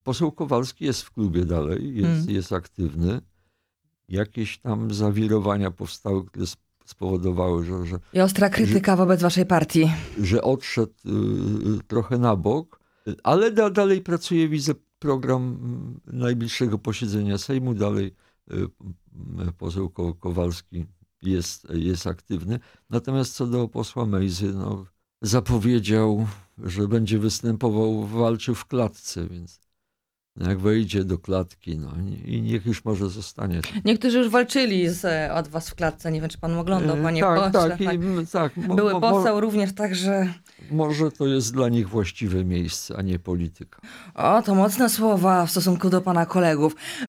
Poseł Kowalski jest w klubie dalej, jest aktywny. Jakieś tam zawirowania powstały, które spowodowały, że I ostra krytyka wobec waszej partii. Że odszedł trochę na bok, ale dalej pracuje, widzę program najbliższego posiedzenia Sejmu, dalej poseł Kowalski jest aktywny. Natomiast co do posła Mejzy, no, zapowiedział, że będzie występował, walczył w klatce, więc jak wejdzie do klatki, no i niech już może zostanie. Niektórzy już walczyli od was w klatce. Nie wiem, czy pan oglądał, panie Tak, pośle. tak. Były poseł również, także... Może to jest dla nich właściwe miejsce, a nie polityka. O, to mocne słowa w stosunku do pana kolegów.